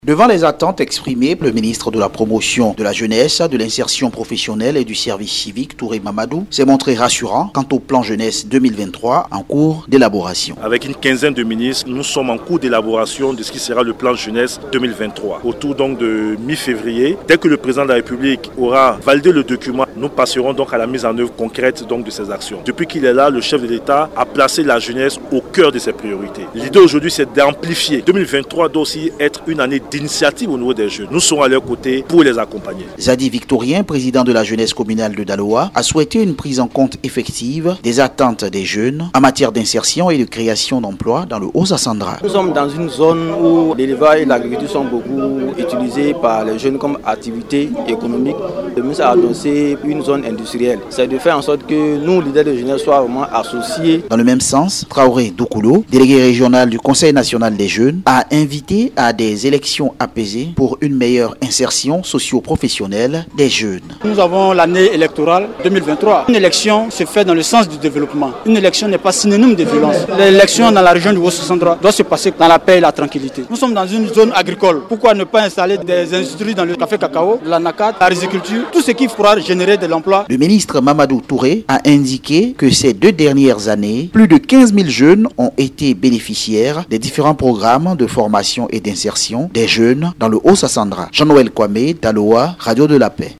Devant les attentes exprimées, le ministre de la Promotion de la Jeunesse, de l'Insertion professionnelle et du Service civique, Touré Mamadou, s'est montré rassurant quant au plan jeunesse 2023 en cours d'élaboration. Avec une quinzaine de ministres, nous sommes en cours d'élaboration de ce qui sera le plan jeunesse 2023. Autour donc de mi-février, dès que le président de la République aura validé le document, nous passerons donc à la mise en œuvre concrète donc de ces actions. Depuis qu'il est là, le chef de l'État a placé la jeunesse au cœur de ses priorités. L'idée aujourd'hui, c'est d'amplifier. 2023 doit aussi être une année d'initiative au niveau des jeunes. Nous serons à leur côté pour les accompagner. Zadi Victorien, président de la jeunesse communale de Daloa, a souhaité une prise en compte effective des attentes des jeunes en matière d'insertion et de création d'emplois dans le Haut-Sassandra. Nous sommes dans une zone où l'élevage et l'agriculture sont beaucoup utilisés par les jeunes comme activité économique. Le ministre a annoncé une zone industrielle. C'est de faire en sorte que nous, leaders de jeunesse, soient vraiment associés. Dans le même sens, Traoré Doukoulo, délégué régional du Conseil national des jeunes, a invité à des élections apaisées pour une meilleure insertion socio-professionnelle des jeunes. Nous avons l'année électorale 2023. Une élection se fait dans le sens du développement. Une élection n'est pas synonyme de violence. L'élection dans la région du Haut-Sassandra doit se passer dans la paix et la tranquillité. Nous sommes dans une zone agricole. Pourquoi ne pas installer des industries dans le café cacao, l'anacat, la riziculture, tout ce qui pourra générer de l'emploi. Le ministre Mamadou Touré a indiqué que ces 2 dernières années, plus de 15 000 jeunes ont été bénéficiaires des différents programmes de formation et d'insertion des jeunes dans le Haut-Sassandra. Jean-Noël Kwame, Daloa, Radio de la Paix.